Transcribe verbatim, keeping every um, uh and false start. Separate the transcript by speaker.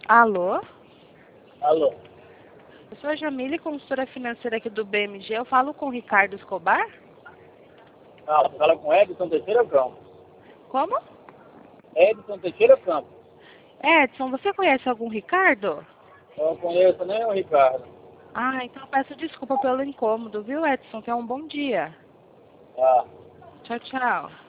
Speaker 1: Alô?
Speaker 2: Alô?
Speaker 1: Eu sou a Jamile, consultora financeira aqui do B M G. Eu falo com o Ricardo Escobar?
Speaker 2: Ah, você fala com Edson Teixeira Campos.
Speaker 1: Como?
Speaker 2: Edson Teixeira Campos.
Speaker 1: Edson, você conhece algum Ricardo?
Speaker 2: Eu não conheço nem o Ricardo.
Speaker 1: Ah, então eu peço desculpa pelo incômodo, viu, Edson? Tenha um bom dia.
Speaker 2: Ah.
Speaker 1: Tchau, tchau.